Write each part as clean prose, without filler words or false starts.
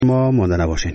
ما مانده نباشین.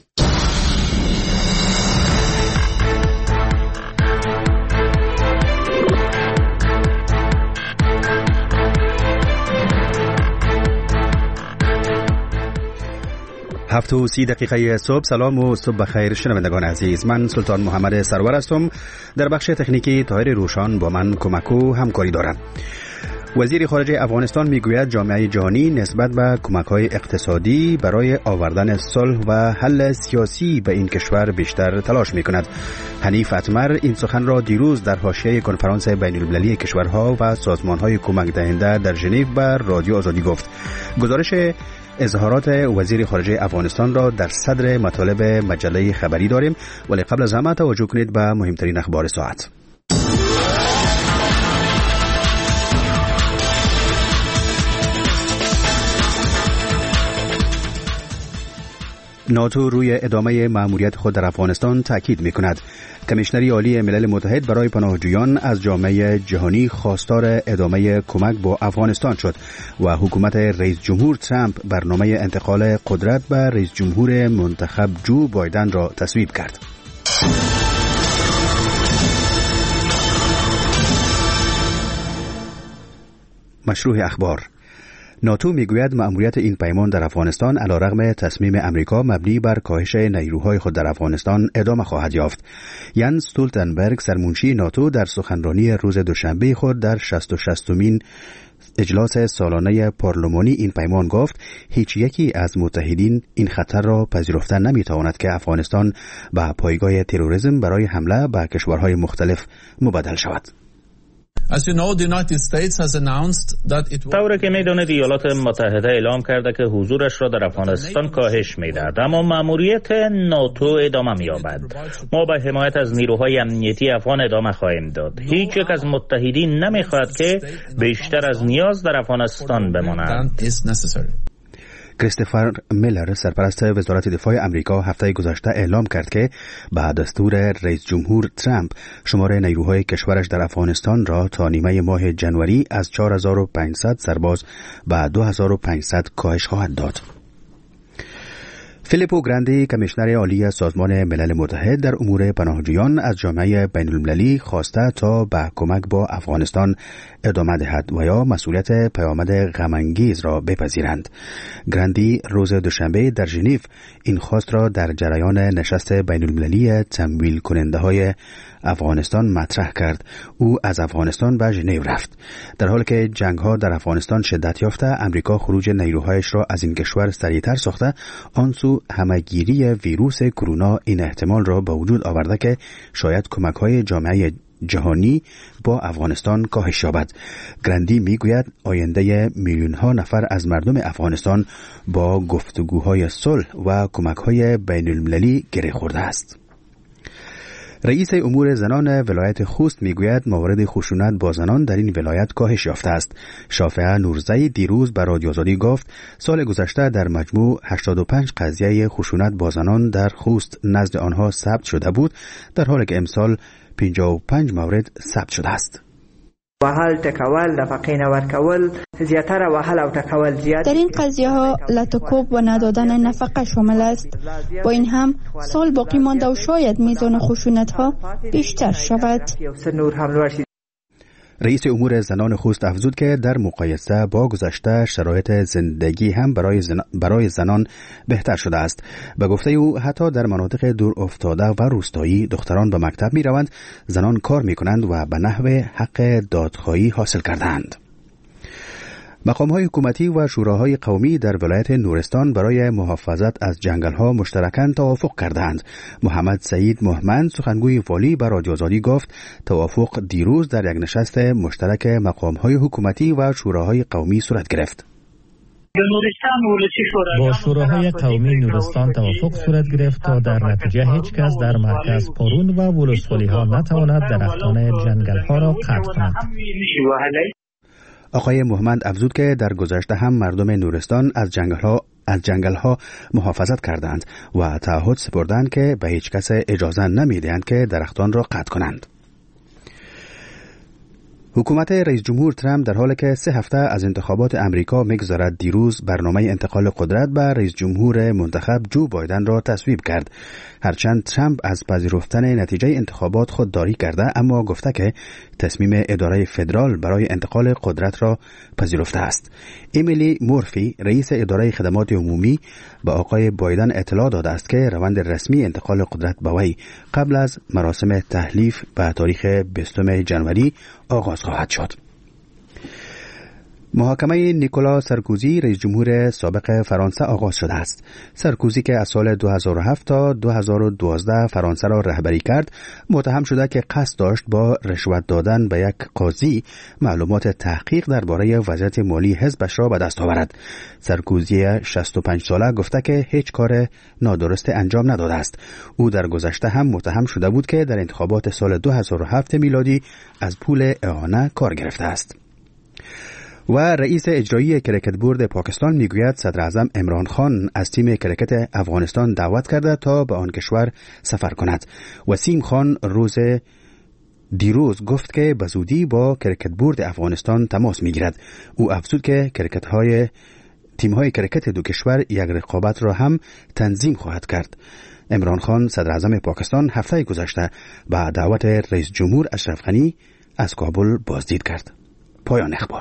هفت و 30 دقیقه صبح. سلام و صبح بخیر شنوندگان عزیز. من سلطان محمد سرور هستم. در بخش تکنیکی طاهر روشان با من کمک و همکاری دارد. وزیر خارجه افغانستان میگوید جامعه جهانی نسبت به کمک‌های اقتصادی برای آوردن صلح و حل سیاسی به این کشور بیشتر تلاش می‌کند. حنیف اتمر این سخن را دیروز در حاشیه کنفرانس بین‌المللی کشورها و سازمان‌های کمک دهنده در ژنو به رادیو آزادی گفت. گزارش اظهارات وزیر خارجه افغانستان را در صدر مطالب مجله خبری داریم، ولی قبل از همه توجه کنید به مهمترین اخبار ساعت. ناتو روی ادامه مأموریت خود در افغانستان تاکید می‌کند. کمیشنری عالی ملل متحد برای پناهجویان از جامعه جهانی خواستار ادامه کمک با افغانستان شد و حکومت رئیس جمهور ترامپ برنامه انتقال قدرت به رئیس جمهور منتخب جو بایدن را تصویب کرد. مشروع اخبار. ناتو میگوید مأموریت این پیمان در افغانستان علیرغم تصمیم امریکا مبنی بر کاهش نیروهای خود در افغانستان ادامه خواهد یافت. ینس استولتنبرگ سرمنشی ناتو در سخنرانی روز دوشنبه خود در 66مین اجلاس سالانه پارلمانی این پیمان گفت هیچ یکی از متحدین این خطر را پذیرفته نمیتواند که افغانستان به پایگاه تروریسم برای حمله به کشورهای مختلف مبدل شود. طوری که می‌دانید ایالات متحده اعلام کرده که حضورش را در افغانستان کاهش می‌دهد، اما مأموریت ناتو ادامه می‌یابد. ما به حمایت از نیروهای امنیتی افغان ادامه خواهیم داد. هیچ یک از متحدین نمی‌خواهد که بیشتر از نیاز در افغانستان بماند. کریستوفر میلر سرپرست وزارت دفاع امریکا هفته گذشته اعلام کرد که به دستور رئیس جمهور ترامپ شمار نیروهای کشورش در افغانستان را تا نیمه ماه جنوری از 4500 سرباز به 2500 کاهش خواهد داد. فیلیپو گراندی کمیشنر عالی سازمان ملل متحد در امور پناهجویان از جامعه بین‌المللی خواسته تا به کمک با افغانستان ادامه دهد و یا مسئولیت پیامد غم‌انگیز را بپذیرند. گراندی روز دوشنبه در ژنو این خواست را در جریان نشست بین‌المللی تمویل کننده های افغانستان مطرح کرد. او از افغانستان به ژنو رفت. در حالی که جنگ ها در افغانستان شدت یافته، امریکا خروج نیروهایش را از این کشور سریعتر ساخته، آن سو همه‌گیری ویروس کرونا این احتمال را به وجود آورده که شاید کمک های جامعه جهانی با افغانستان کاهش یابد. گراندی میگوید آینده میلیون ها نفر از مردم افغانستان با گفتگوهای صلح و کمک های بین المللی گره خورده است. رئیس امور زنان ولایت خوست میگوید موارد خشونت با زنان در این ولایت کاهش یافته است. شافعه نورزی دیروز به رادیو آزادی گفت سال گذشته در مجموع 85 قضیه خشونت با زنان در خوست نزد آنها ثبت شده بود، در حالی که امسال 55 مورد ثبت شده است. وهل تکول د فقین ورکول زیاتره وهل او تکول زیات در این قضیه ها لطکوب و ندادن نفقه شامل است. با این هم سال باقی مانده و شاید میزان خشونت ها بیشتر شود. رئیس امور زنان خوست افزود که در مقایسه با گذشته شرایط زندگی هم برای زنان بهتر شده است. به گفته او حتی در مناطق دور افتاده و روستایی دختران به مکتب می روند، زنان کار می کنند و به نحو حق دادخواهی حاصل کردند. مقام‌های حکومتی و شوراهای قومی در ولایت نورستان برای محافظت از جنگل‌ها مشترکاً توافق کردند. محمد سعید محمد سخنگوی والی به رادیو آزادی گفت توافق دیروز در یک نشست مشترک مقام‌های حکومتی و شوراهای قومی صورت گرفت. با شوراهای قومی نورستان توافق صورت گرفت تا در نتیجه هیچ کس در مرکز پرون و ولسوالی‌ها نتواند درختان جنگل‌ها را قطع کند. آقای محمد افزود که در گذشته هم مردم نورستان از جنگل‌ها محافظت کردند و تعهد سپردند که به هیچ کس اجازه نمی‌دهند که درختان را قطع کنند. حکومت رئیس جمهور ترامپ در حالی که 3 هفته از انتخابات امریکا می‌گذرد دیروز برنامه انتقال قدرت به رئیس جمهور منتخب جو بایدن را تصویب کرد. هرچند ترامپ از پذیرفتن نتیجه انتخابات خودداری کرده، اما گفته که تصمیم اداره فدرال برای انتقال قدرت را پذیرفته است. امیلی مورفی رئیس اداره خدمات عمومی به آقای بایدن اطلاع داده است که روند رسمی انتقال قدرت به وی قبل از مراسم تحلیف به تاریخ 20 جنوری آغاز خواهد شد. محاکمه نیکولا سارکوزی رئیس جمهور سابق فرانسه آغاز شده است. سارکوزی که از سال 2007 تا 2012 فرانسه را رهبری کرد، متهم شده که قصد داشت با رشوت دادن به یک قاضی معلومات تحقیق درباره وضعیت مالی حزبش را به دست آورد. سارکوزی 65 ساله گفته که هیچ کار نادرست انجام نداده است. او در گذشته هم متهم شده بود که در انتخابات سال 2007 میلادی از پول اعانه کار گرفته است. و رئیس اجرایی کرکت بورد پاکستان میگوید صدر اعظم عمران خان از تیم کرکت افغانستان دعوت کرده تا به آن کشور سفر کند. وسیم خان دیروز گفت که به زودی با کرکت بورد افغانستان تماس میگیرد. او افزود که تیم‌های کرکت دو کشور یک رقابت را هم تنظیم خواهد کرد. عمران خان صدر اعظم پاکستان هفته گذشته با دعوت رئیس جمهور اشرف غنی از کابل بازدید کرد. پایان اخبار.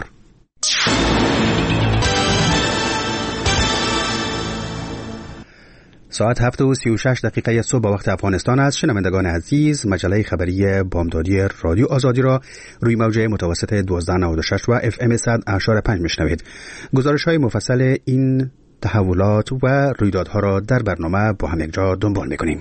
ساعت 7:36 صبح به وقت افغانستان است. شنوندگان عزیز، مجله خبری بامدادی رادیو آزادی را روی موج متوسط 1296 و FM 100.5 میشنوید. گزارش‌های مفصل این تحولات و رویدادها را در برنامه با هم یکجا دنبال می‌کنیم.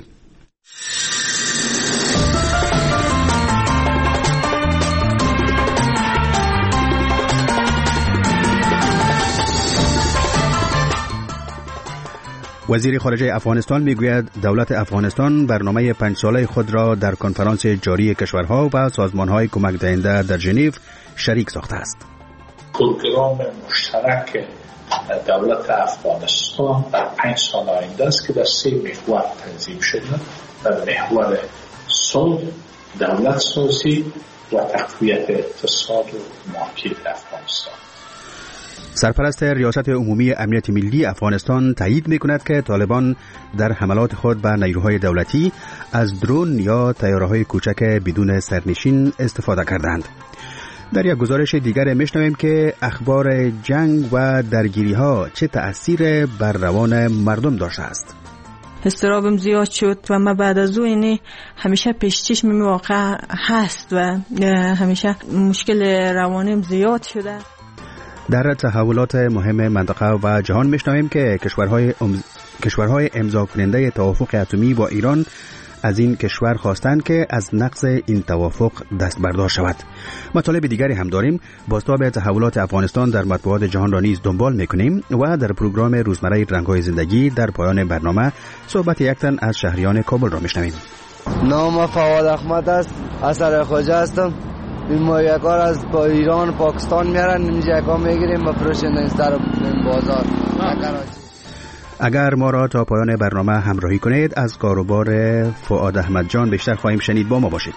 وزیر خارجه افغانستان میگوید دولت افغانستان برنامه 5 ساله خود را در کنفرانس جاری کشورها و سازمانهای کمک دهنده در ژنو شریک ساخته است. پروگرام مشترک دولت افغانستان در 5 سال آینده است که در 3 محور تنظیم شده. در محور صلح، دولت سازی و تقویت اقتصاد و مارکت افغانستان. سرپرست ریاست عمومی امنیت ملی افغانستان تایید می‌کند که طالبان در حملات خود به نیروهای دولتی از درون یا طیاره‌های کوچک بدون سرنشین استفاده کردند. در یک گزارش دیگر می‌شنویم که اخبار جنگ و درگیری‌ها چه تأثیر بر روان مردم داشته است. استرابم زیاد شد و من بعد از اون همیشه پیش چشم واقع هست و همیشه مشکل روانیم زیاد شده. در تحولات مهم منطقه و جهان میشنویم که کشورهای امضا کننده توافق اتمی با ایران از این کشور خواستند که از نقض این توافق دست بردار شود. مطالب دیگری هم داریم. بازتاب تحولات افغانستان در مطبوعات جهان را نیز دنبال میکنیم و در پروگرام روزمره رنگ‌های زندگی در پایان برنامه صحبت یک تن از شهریان کابل را میشنویم. نام فواد احمد است، اثر خوجه هستم. ما یکار از با ایران پاکستان میارن، اینجا یکار میگیریم و فروشن این بازار. اگر ما را تا پایان برنامه همراهی کنید از کاروبار فواد احمد جان بیشتر خواهیم شنید. با ما باشید.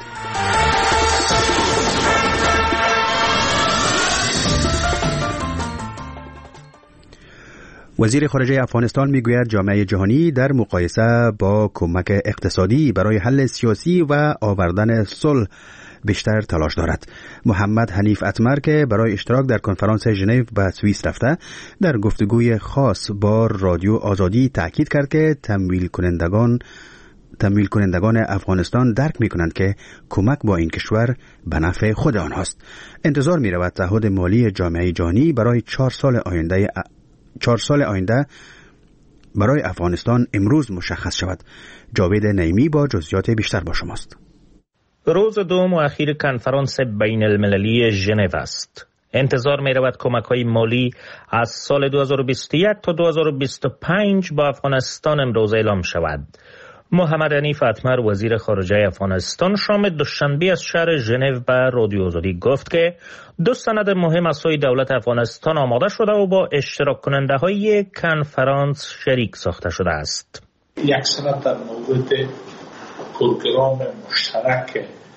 وزیر خارجه افغانستان میگوید جامعه جهانی در مقایسه با کمک اقتصادی برای حل سیاسی و آوردن صلح بیشتر تلاش دارد. محمد حنیف اتمر که برای اشتراک در کنفرانس ژنو به سوئیس رفته، در گفتگوی خاص با رادیو آزادی تاکید کرد که تمویل کنندگان افغانستان درک می کنند که کمک با این کشور به نفع خود آنهاست. انتظار می رود تعهد مالی جامعه جهانی برای 4 سال آینده برای افغانستان امروز مشخص شود. جاوید نعیمی با جزئیات بیشتر با شماست. روز دوم و اخیر کنفرانس بین المللی ژنو است. انتظار می رود کمک‌های مالی از سال 2021 تا 2025 با افغانستان امروز اعلام شود. محمد حنیف اتمر وزیر خارجه افغانستان شام دوشنبه از شهر ژنو به رادیو آزادی گفت که 2 سند مهم از سوی دولت افغانستان آماده شده و با اشتراک کننده های کنفرانس شریک ساخته شده است. یک سند در مورد پروگرام مشترک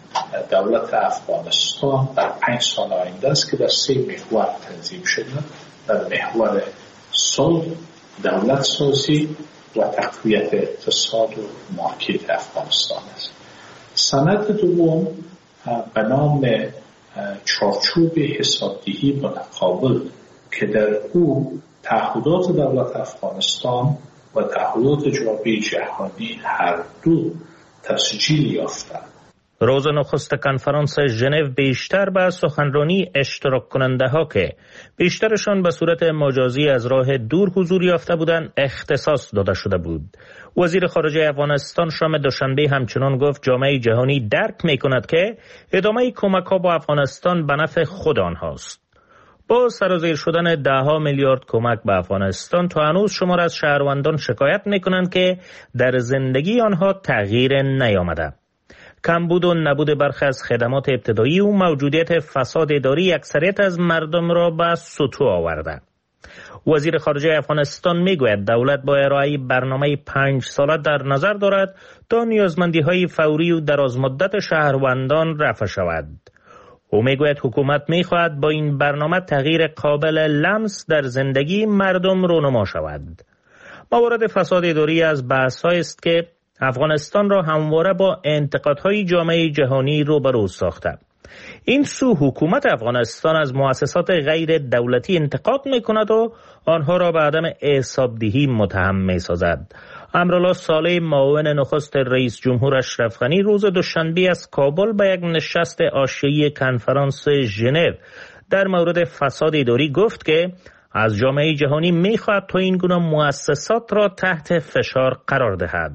دولت افغانستان در 5 سال آینده است که در 3 محور تنظیم شده. در محور صلح، دولت سازی و تقویت اقتصاد و مارکت افغانستان است. سند دوم به نام چارچوب حسابدهی متقابل که در او تعهدات دولت افغانستان و تعهدات جامعه جهانی هر دو تسجیل یافتند. روز نخست کنفرانس ژنو بیشتر به سخنرانی اشتراک کننده ها که بیشترشان به صورت مجازی از راه دور حضور یافته بودند اختصاص داده شده بود. وزیر خارجه افغانستان شام دوشنبه همچنان گفت جامعه جهانی درک می کند که ادامه کمک ها با افغانستان به نفع خود آنهاست. با سرازیر شدن 10 میلیارد کمک به افغانستان تا هنوز شمار از شهروندان شکایت می کنند که در زندگی آنها تغییر نیامده. کمبود و نبود برخی از خدمات ابتدایی و موجودیت فساد اداری اکثریت از مردم را به سطوح آورده. وزیر خارجه افغانستان میگوید دولت با ارائه برنامه 5 ساله در نظر دارد تا نیازمندی‌های فوری و درازمدت شهروندان رفع شود. او میگوید حکومت میخواهد با این برنامه تغییر قابل لمس در زندگی مردم رونما شود. موارد فساد اداری از بحث‌هایی است که افغانستان را همواره با انتقادهای جامعه جهانی روبرو ساخته. این سو حکومت افغانستان از مؤسسات غیر دولتی انتقاد میکند و آنها را به عدم حسابدهی متهم میسازد. امرالله صالح معاون نخست رئیس جمهور اشرف غنی روز دوشنبه از کابل به یک نشست حاشیه‌ای کنفرانس ژنو در مورد فساد اداری گفت که از جامعه جهانی میخواهد تا این گونه مؤسسات را تحت فشار قرار دهد.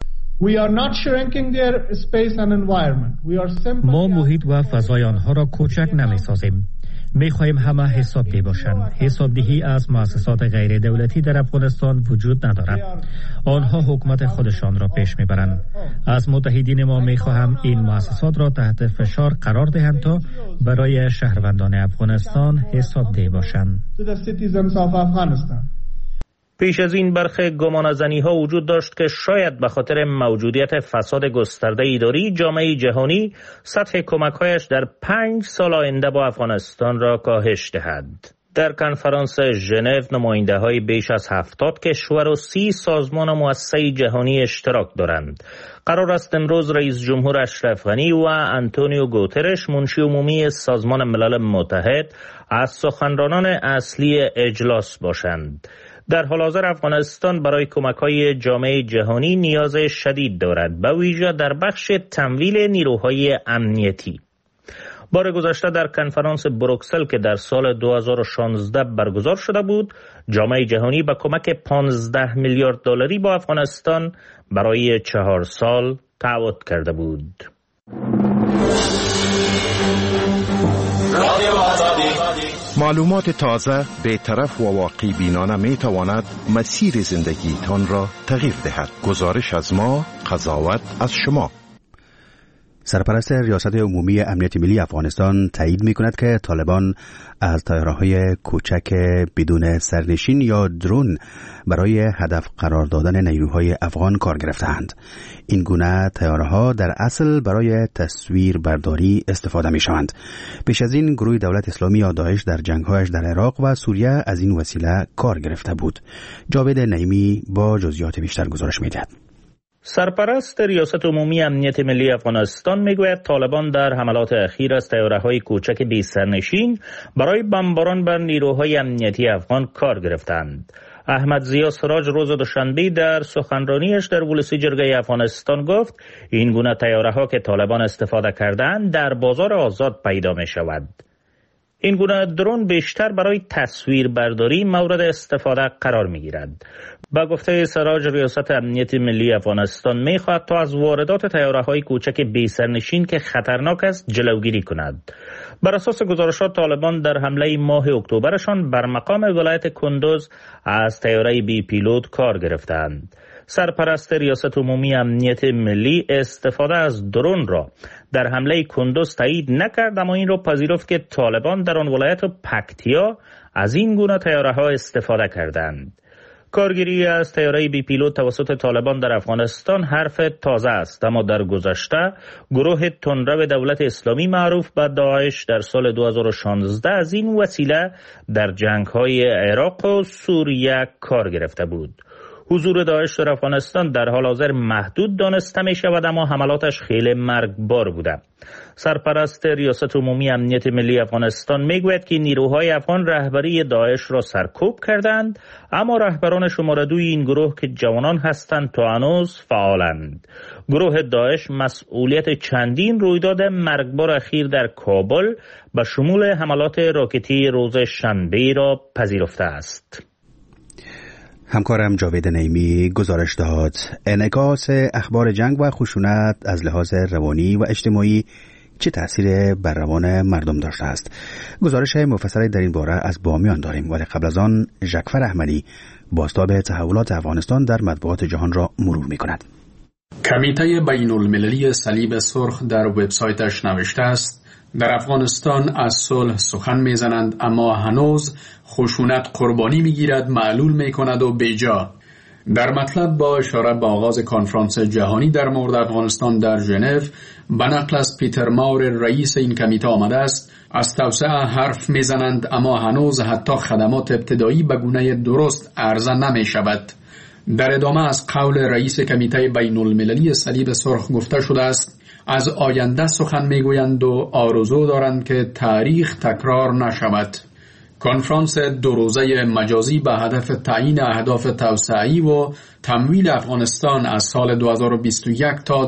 ما محیط و فضای آنها را کوچک نمی‌سازیم. می‌خواهیم همه حسابدهی باشند. حسابدهی از مؤسسات غیر دولتی در افغانستان وجود ندارد. آنها حکومت خودشان را پیش می‌برند. از متحدین ما می‌خواهم این مؤسسات را تحت فشار قرار دهند تا برای شهروندان افغانستان حسابدهی باشند. پیش از این برخی گمانه‌زنی‌ها وجود داشت که شاید به خاطر موجودیت فساد گسترده اداری جامعه جهانی سطح کمک‌هایش در 5 سال آینده با افغانستان را کاهش دهد. در کنفرانس ژنو نماینده‌های بیش از 70 کشور و 30 سازمان و مؤسسه جهانی اشتراک دارند. قرار است امروز رئیس جمهور اشرف غنی و آنتونیو گوترش منشی عمومی سازمان ملل متحد از سخنرانان اصلی اجلاس باشند. در حال حاضر افغانستان برای کمک‌های جامعه جهانی نیاز شدید دارد، به ویژه در بخش تمویل نیروهای امنیتی. بار گذشته در کنفرانس بروکسل که در سال 2016 برگزار شده بود، جامعه جهانی به کمک 15 میلیارد دلاری با افغانستان برای 4 سال تعهد کرده بود. معلومات تازه، بی‌طرف و واقعی بینانه می تواند مسیر زندگیتان را تغییر دهد. گزارش از ما، قضاوت از شما. سرپرست ریاست عمومی امنیت ملی افغانستان تایید می کند که طالبان از طیاره‌های کوچک بدون سرنشین یا درون برای هدف قرار دادن نیروهای افغان کار گرفتند. این گونه طیاره‌ها در اصل برای تصویر برداری استفاده می شوند. پیش از این گروه دولت اسلامی یا داعش در جنگ‌هایش در عراق و سوریه از این وسیله کار گرفته بود. جاوید نعیمی با جزئیات بیشتر گزارش می دهد. سرپرست ریاست عمومی امنیت ملی افغانستان میگوید طالبان در حملات اخیر از طیاره‌های کوچک بی سرنشین برای بمباران بر نیروهای امنیتی افغان کار گرفتند. احمد ضیا سراج روز دوشنبه در سخنرانیش در ولسی جرگه افغانستان گفت این گونه طیاره‌ها که طالبان استفاده کردند در بازار آزاد پیدا می شود. این گونه درون بیشتر برای تصویر برداری مورد استفاده قرار می گیرد. با گفته سراج ریاست امنیت ملی افغانستان می خواهد تا از واردات طیاره‌های کوچک بی سرنشین که خطرناک است جلوگیری کند. بر اساس گزارشات طالبان در حمله ماه اکتبرشان بر مقام ولایت کندوز از طیاره بی پیلوت کار گرفتند. سرپرست ریاست عمومی امنیت ملی استفاده از درون را در حمله کندوز تایید نکرد، اما این را پذیرفت که طالبان در آن ولایت پکتیا از این گونه طیاره‌ها استفاده کردند. کارگیری از طیاره بی پیلوت توسط طالبان در افغانستان حرف تازه است، اما در گذشته گروه تندرو دولت اسلامی معروف به داعش در سال 2016 از این وسیله در جنگ‌های عراق و سوریه کار گرفته بود. حضور داعش در افغانستان در حال حاضر محدود دانسته می شود، اما حملاتش خیلی مرگبار بوده. سرپرست ریاست عمومی امنیت ملی افغانستان می گوید که نیروهای افغان رهبری داعش را سرکوب کردند، اما رهبران شماره 2 این گروه که جوانان هستند تا هنوز فعالند. گروه داعش مسئولیت چندین رویداد مرگبار اخیر در کابل به شمول حملات راکتی روز شنبه را پذیرفته است. همکارم جاوید نعیمی گزارش داد. انعکاس اخبار جنگ و خشونت از لحاظ روانی و اجتماعی چه تأثیر بر روان مردم داشته است؟ گزارش مفصلی در این باره از بامیان داریم، ولی قبل از آن ژکفر احمدی بازتاب تحولات افغانستان در مطبوعات جهان را مرور می‌کند. کمیته بین المللی صلیب سرخ در وبسایتش نوشته است در افغانستان از صلح سخن میزنند، اما هنوز خشونت قربانی میگیرد، معلول میکند و بیجا. در مطلب با اشاره به آغاز کنفرانس جهانی در مورد افغانستان در ژنو به نقل از پیتر ماور رئیس این کمیته آمده است از توسعه حرف میزنند، اما هنوز حتی خدمات ابتدایی به گونه درست عرضه نمی شود. در ادامه از قول رئیس کمیته بین المللی صلیب سرخ گفته شده است از آینده سخن میگویند و آرزو دارند که تاریخ تکرار نشود. کنفرانس 2 روزه مجازی به هدف تعیین اهداف توسعه‌ای و تمویل افغانستان از سال 2021 تا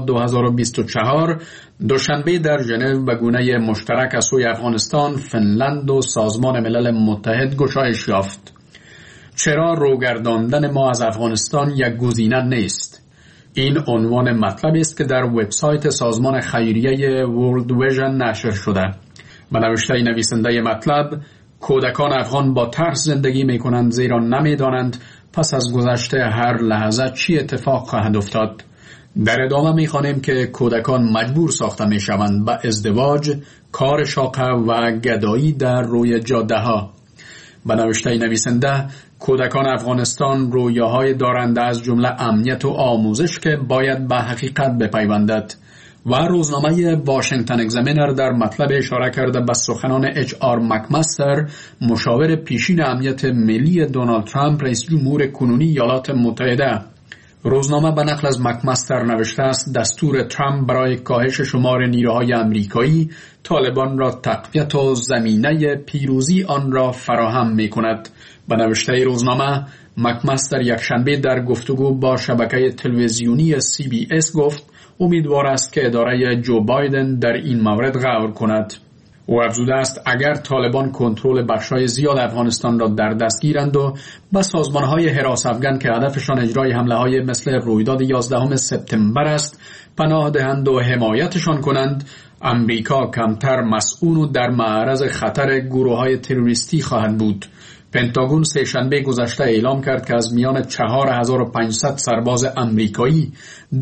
2024 دوشنبه در ژنو به گونه مشترک از سوی افغانستان، فنلند و سازمان ملل متحد گشایش یافت. چرا روگرداندن ما از افغانستان یک گزینه نیست؟ این عنوان مطلب است که در وبسایت سازمان خیریه ورلد ویژن نشر شده. به نوشته نویسنده مطلب، کودکان افغان با ترس زندگی می کنند زیرا نمی دانند پس از گذشته هر لحظه چی اتفاق خواهد افتاد. در ادامه می خوانیم که کودکان مجبور ساخته می شوند به ازدواج، کار شاقه و گدایی در روی جاده ها. به نوشته نویسنده، کودکان افغانستان رویاهای دارند از جمله امنیت و آموزش که باید به حقیقت بپیوندد. و روزنامه واشنگتن اگزامینر در مطلب اشاره کرده به سخنان اچ.آر. مکمستر، مشاور پیشین امنیت ملی دونالد ترامپ رئیس جمهور کنونی ایالات متحده. روزنامه به نقل از مکمستر نوشته است دستور ترامپ برای کاهش شمار نیروهای امریکایی طالبان را تقویت و زمینه پیروزی آن را فراهم می کند. به نوشته روزنامه، مکمستر یکشنبه در گفتگو با شبکه تلویزیونی CBS گفت امیدوار است که اداره جو بایدن در این مورد غور کند. او افزوده است اگر طالبان کنترل بخشای زیاد افغانستان را در دست گیرند و به سازمانهای حراس افغان که هدفشان اجرای حمله‌های مثل رویداد 11 سپتامبر است پناه دهند و حمایتشان کنند، امریکا کمتر مسئول و در معرض خطر گروه‌های تروریستی خواهد بود. پنتاگون سه‌شنبه گذشته اعلام کرد که از میان 4500 سرباز امریکایی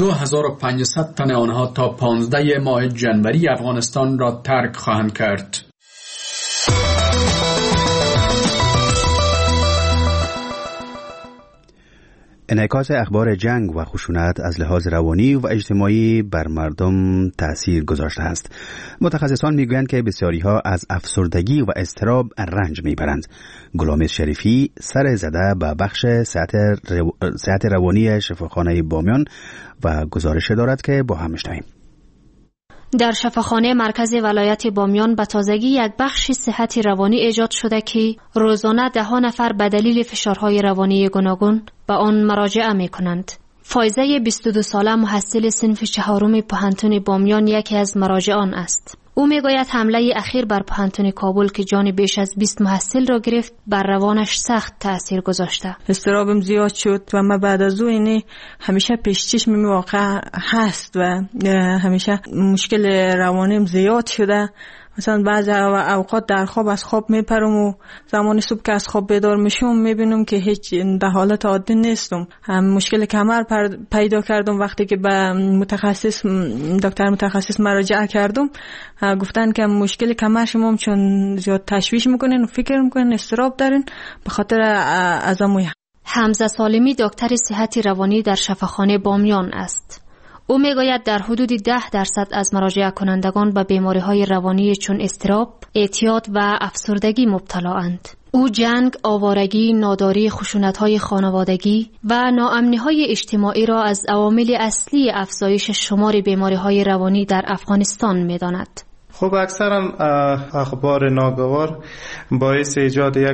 2500 تن آنها تا 15 ماه جنوری افغانستان را ترک خواهند کرد. انعکاس اخبار جنگ و خشونت از لحاظ روانی و اجتماعی بر مردم تأثیر گذاشته است. متخصصان میگویند که بسیاری‌ها از افسردگی و اضطراب رنج میبرند. گلامز شریفی سر زده به بخش صحت روانی شفاخانه بامیان و گزارش دارد که با هم میشنویم. در شفاخانه مرکز ولایت بامیان به تازگی یک بخش صحت روانی ایجاد شده که روزانه 10 نفر به دلیل فشارهای روانی گوناگون به آن مراجعه می کنند. فایزه 22 ساله محصل صنف 4 پوهنتون بامیان یکی از مراجعان است. او میگوید حمله اخیر بر پوهنتون کابل که جان بیش از 20 محصل را گرفت بر روانش سخت تأثیر گذاشته. اضطرابم زیاد شد و من بعد از اون همیشه پیش چشم واقع هست و همیشه مشکل روانیم زیاد شده. مثلا بعضی اوقات در خواب از خواب میپرم و زمان صبح که از خواب بیدار میشم میبینم که هیچ در حالت عادی نیستم. مشکل کمر پیدا کردم. وقتی که به دکتر متخصص مراجعه کردم گفتن که مشکل کمر شما چون زیاد تشویش میکنین و فکر میکنین اضطراب دارین به خاطر عزموی. حمزه سالمی دکتر صحت روانی در شفاخانه بامیان است. او میگوید در حدود 10% از مراجعه کنندگان به بیماری‌های روانی چون اضطراب، اعتیاد و افسردگی مبتلااند. او جنگ، آوارگی، ناداری، خشونت‌های خانوادگی و ناامنی‌های اجتماعی را از عوامل اصلی افزایش شمار بیماری‌های روانی در افغانستان می‌داند. خب اکثرا اخبار ناگوار باعث ایجاد یک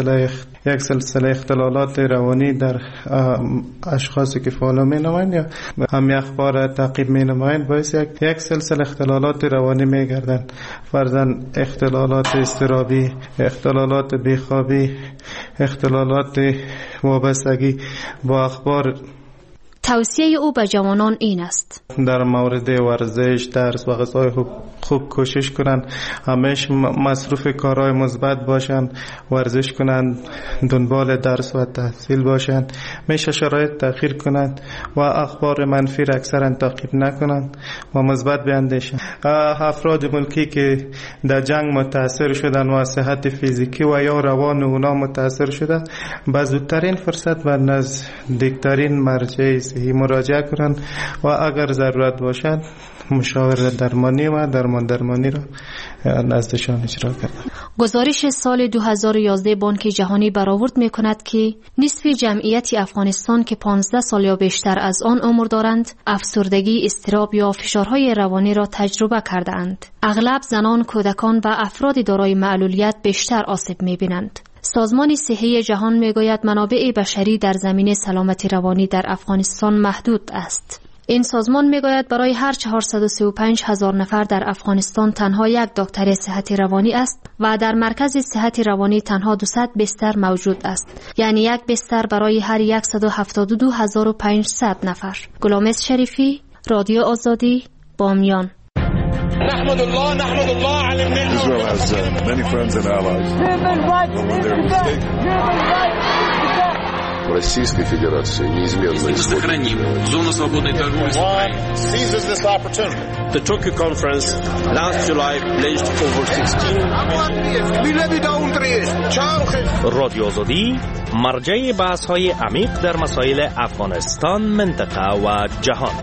سلسله اختلالات روانی در اشخاصی که فالو می نمایند یا همی اخبار تعقیب می نمایند باعث یک سلسله اختلالات روانی می گردند. فرضاً اختلالات اضطرابی، اختلالات بیخوابی، اختلالات وابستگی با اخبار. توصیه او به جوانان این است: در مورد ورزش، درس و غذای خوب کوشش کنند، همیشه مصروف کارهای مثبت باشند، ورزش کنند، دنبال درس و تحصیل باشند، میشه شرایط تغییر کنند و اخبار منفی را اکثرا تعقیب نکنند و مثبت بیاندیشند. افراد ملکی که در جنگ متاثر شدند و صحت فیزیکی و یا روان اونا متاثر شده، به زودترین فرصت به نزدیکترین مرجع صحی مراجعه کنند و اگر ضرورت باشد مشاوره درمانی و درمانی را نزدشان اجرا کنند. گزارش سال 2011 بانک جهانی برآورد می‌کند که نصف جمعیت افغانستان که 15 سال یا بیشتر از آن عمر دارند، افسردگی، اضطراب یا فشارهای روانی را تجربه کرده‌اند. اغلب زنان، کودکان و افراد دارای معلولیت بیشتر آسیب می‌بینند. سازمان صحی جهان میگوید منابع بشری در زمینه سلامتی روانی در افغانستان محدود است. این سازمان میگوید برای هر 435,000 نفر در افغانستان تنها یک دکتر صحت روانی است و در مرکز صحت روانی تنها 200 بستر موجود است، یعنی یک بستر برای هر 172,500 نفر. غلامس شریفی، رادیو آزادی، بامیان. نحمد الله على النعمة. Israel has many friends and allies. Российской Федерации неизменно исходит. Зону свободной торговли с Украиной. Seizes this opportunity. The Tokyo conference last July pledged over 16. رادیو آزادی مرجع بحث‌های عمیق در مسائل افغانستان، منطقه و جهان.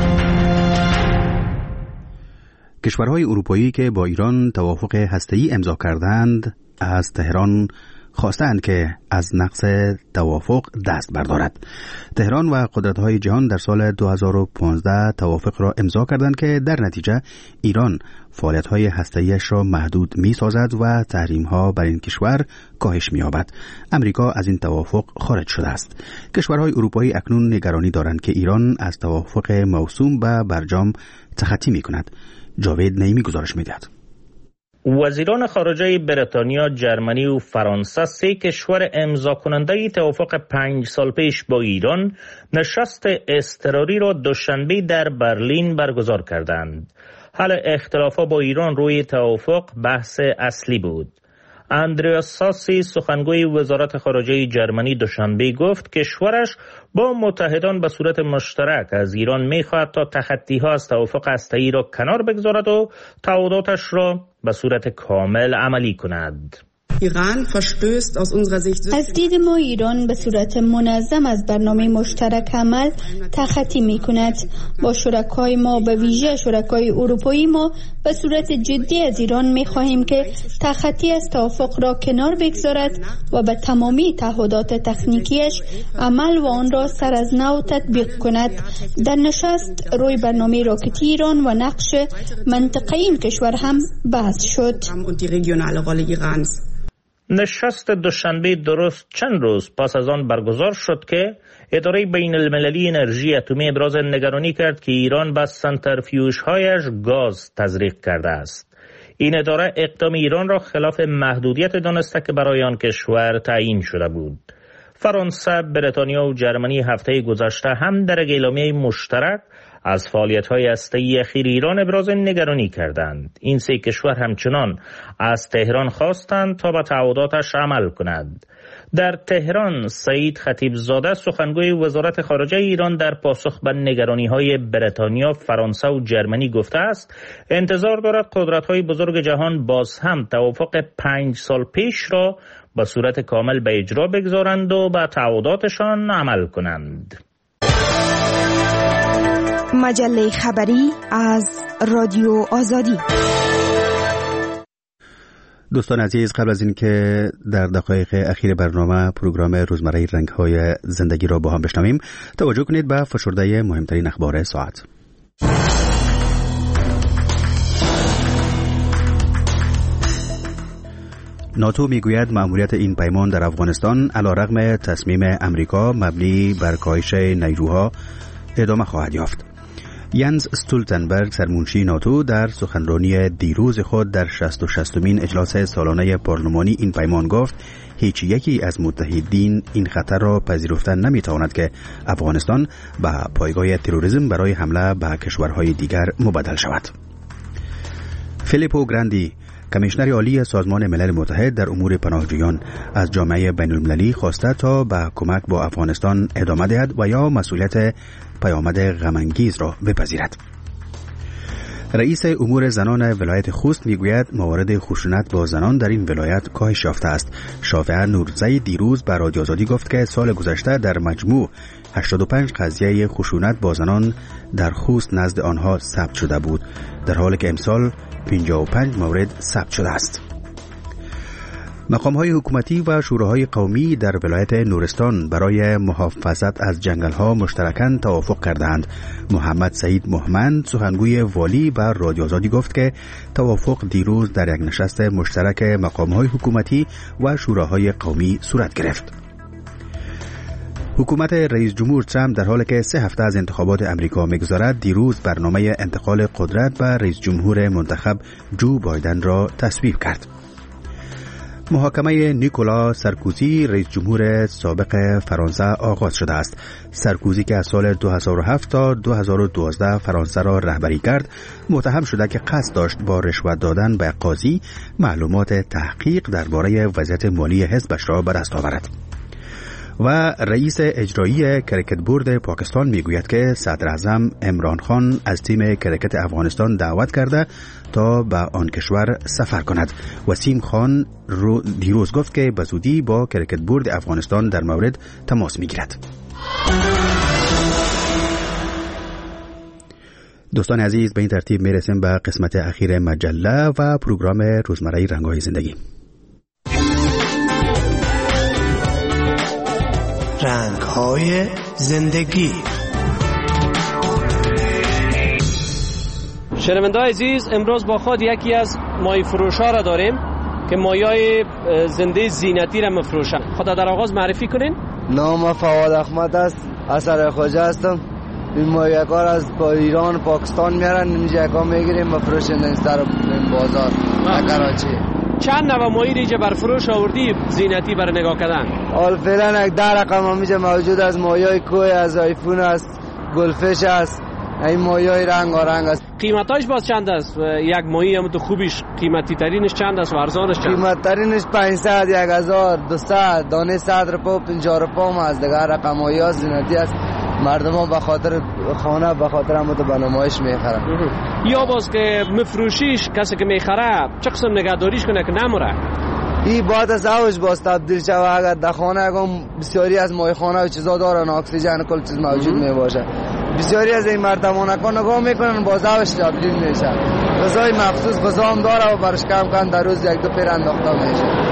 کشورهای اروپایی که با ایران توافق هسته‌ای امضا کردند از تهران خواستند که از نقض توافق دست بردارد. تهران و قدرت‌های جهان در سال 2015 توافق را امضا کردند که در نتیجه ایران فعالیت‌های هسته‌ایش را محدود می‌سازد و تحریم‌ها بر این کشور کاهش می‌یابد. امریکا از این توافق خارج شده است. کشورهای اروپایی اکنون نگرانی دارند که ایران از توافق موسوم به برجام تخطی می‌کند. جاوید نعیمی گزارش می‌دهد. وزیران خارجه بریتانیا، جرمنی و فرانسه، سه کشور امضا کننده توافق 5 سال پیش با ایران، نشست اضطراری را دوشنبه در برلین برگزار کردند. حل اختلافات با ایران روی توافق بحث اصلی بود. اندریاس ساسی، سخنگوی وزارت خارجه جرمنی، دوشنبه گفت کشورش با متحدان به صورت مشترک از ایران می‌خواهد تا تخطی‌ها از توافق هسته‌ای را کنار بگذارد و تعهداتش را به صورت کامل عملی کند. از دید ما ایران به صورت منظم از برنامه مشترک عمل تخطی می کند. با شرکای ما به ویژه شرکای اروپایی ما به صورت جدی از ایران می خواهیم که تخطی از توافق را کنار بگذارد و به تمامی تعهدات تکنیکیش عمل و آن را سر از نو تطبیق کند. در نشست روی برنامه راکتی ایران و نقش منطقه این کشور هم بحث شد. نشست دوشنبه درست چند روز پس از آن برگزار شد که اداره بین المللی انرژی اتمی ابراز نگرانی کرد که ایران به سنتریفیوژهایش گاز تزریق کرده است. این اداره اقدام ایران را خلاف محدودیت دانسته که برای آن کشور تعیین شده بود. فرانسه، بریتانیا و جرمنی هفته گذشته هم در اعلامیه مشترک از فعالیت‌های هسته‌ای اخیر ایران ابراز نگرانی کردند. این سه کشور همچنان از تهران خواستند تا به تعهداتش عمل کند. در تهران سعید خطیبزاده، سخنگوی وزارت خارجه ایران، در پاسخ به نگرانی‌های بریتانیا، فرانسه و جرمنی گفته است انتظار دارد قدرت‌های بزرگ جهان باز هم توافق 5 سال پیش را به صورت کامل به اجرا بگذارند و به تعهداتشان عمل کنند. مجله خبری از رادیو آزادی. دوستان عزیز، قبل از اینکه در دقایق اخیر برنامه پروگرام روزمره رنگ‌های زندگی را با هم بشنویم، توجه کنید به فشرده مهمترین اخبار ساعت. ناتو میگوید مأموریت این پیمان در افغانستان علیرغم تصمیم امریکا مبنی بر کاهش نیروها ادامه خواهد یافت. ینز استولتنبرگ سرمنشی ناتو در سخنرانی دیروز خود در 66مین اجلاس سالانه پارلمانی این پیمان گفت هیچ یکی از متحدین این خطر را پذیرفتن نمیتواند که افغانستان به پایگاه تروریسم برای حمله به کشورهای دیگر مبدل شود. فیلیپو گراندی کمیشنر عالی سازمان ملل متحد در امور پناهجویان از جامعه بین المللی خواسته تا به کمک با افغانستان ادامه دهد و یا مسئولیت پیامد غم‌انگیز را بپذیرد. رئیس امور زنان ولایت خوست میگوید موارد خشونت با زنان در این ولایت کاهش یافته است. شافعه نورزی دیروز به رادیو آزادی گفت که سال گذشته در مجموع 85 قضیه خشونت با زنان در خوست نزد آنها ثبت شده بود، در حالی که امسال 55 مورد ثبت شده است. مقام‌های حکومتی و شوراهای قومی در ولایت نورستان برای محافظت از جنگل‌ها مشترکاً توافق کردند. محمد سعید محمد سخنگوی والی به رادیو آزادی گفت که توافق دیروز در یک نشست مشترک مقام‌های حکومتی و شوراهای قومی صورت گرفت. حکومت رئیس جمهور ترامپ در حالی که 3 هفته از انتخابات امریکا می‌گذرد دیروز برنامه انتقال قدرت به رئیس جمهور منتخب جو بایدن را تصویب کرد. محاکمه نیکولا سارکوزی رئیس جمهور سابق فرانسه آغاز شده است. سارکوزی که از سال 2007 تا 2012 فرانسه را رهبری کرد، متهم شده که قصد داشت با رشوت دادن به قاضی معلومات تحقیق درباره وضعیت مالی حزبش را به دست آورد. و رئیس اجرایی کرکت بورد پاکستان میگوید که صدر اعظم عمران خان از تیم کرکت افغانستان دعوت کرده تا به آن کشور سفر کند. وسیم خان دیروز گفت که به زودی با کرکت بورد افغانستان در مورد تماس میگیرد. دوستان عزیز، به این ترتیب میرسیم به قسمت اخیر مجله و پروگرام روزمره رنگ‌های زندگی. رنگ‌های زندگی. شنونده‌های عزیز، امروز با خود یکی از مایع فروش‌ها را داریم که مایع‌های زنده زینتی را می‌فروشند. خدا در آغاز معرفی کنین. نام فواد احمد است، اثر خواجه هستم. این مایع‌ها از ایران پاکستان میارن، اینجا یکا میگیریم و فروشنده این سر بازار کراچی. چند نوع مایع ریجه بر فروش آوردی زینتی بر نگاه کردن؟ حال فعلا یک 10 رقم همیشه موجود است. مایع کوه از آیفون است، گلفش است، این مایع رنگارنگ است. قیمتاش باز چند است؟ یک مایع هم تو خوبیش قیمتی ترینش چند است و ارزانش چند؟ قیمت ترینش 500 1000 200 دانه 100 روپیه 50 روپیه هم از. دیگه رقم مایع زینتی است. مردم ها به خاطر خانه به خاطر هم تو بنامایش میخرن. یا باز که مفروشیش کسی که میخره چه قسم نگهداریش کنه که نموره؟ این باید از اوج باز تبدیل شود. اگر در خانه اگم بسیاری از مایع خانه و چیزا دارن، اکسیژن کل چیز موجود میباشه، بسیاری از این مردمان ها نگاه میکنن باز اوج تبدیل میشه. غذای مخصوص غذا هم داره و برش کم در روز 1-2 پیر انداخته میشه.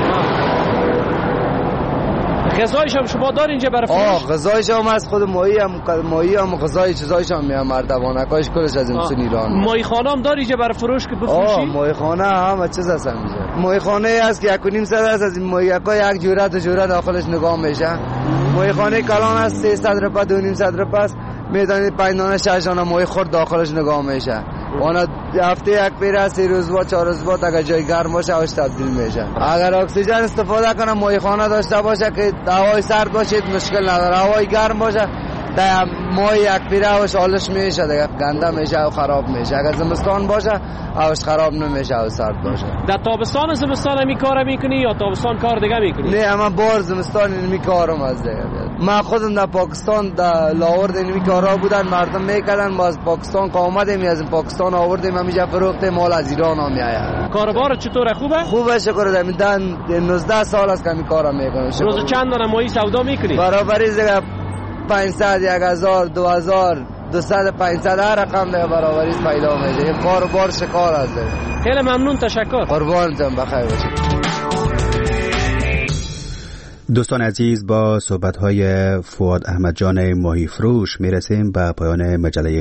غذایش هم شما دار اینجا برای فروش؟ غذایش هم از خود مایع هم غذای چیزایش هم میام مردوانکاش کلش از این ایران. مایع خانه هم دار اینجا برای فروش که بفروشی؟ مایع خانه هم چیز هست اینجا. مایع خانه است که 1.5 ساعت است. از این مایع‌ها یک جوره تا جوره داخلش نگاه میشه. مایع خانه کلان است 300 روپیه 2.5 روپیه است. میدانید 5 دانه 6 دانه مایع خرد داخلش نگاه میشه. اون هفته یک پیر 3 روز با 4 روز با اگر جای گرم باشه اوش تبدیل میشه. اگر اکسیژن استفاده کنه مایع خانه داشته باشه که هوای سرد باشه مشکل نداره، هوای گرم باشه تا ماه یک پیره و شالش میشه دیگه، گنده میشه و خراب میشه. اگر زمستان باشه اوش خراب نمیشه و سرد باشه. در تابستان زمستان همی کار میکنی یا تابستان کار دیگه میکنی؟ نه اما بار زمستان اینمی کارم از دیگه. ما خودم در پاکستان در لاهور اینمی کارا بودن، مردم میکردن، ما از پاکستان که آمدیم از پاکستان آوردیم همیشه فروختیم، مال از ایران هم میآید. کاربار چطوره؟ خوبه؟ خوبه شکر خدا. 19 سال است که می کارم میکنم. روز چند دانه ماهی سودا میکنی؟ برابری دیگه 500 1000 2000 200 500 هر رقم دیگه برابری پیدا میشه. این کاربار شکار است. خیلی ممنون، تشکر. قربانتم، بخیر باشید. دوستان عزیز، با صحبت‌های فؤاد احمد جان ماهی فروش میرسیم به پایان مجله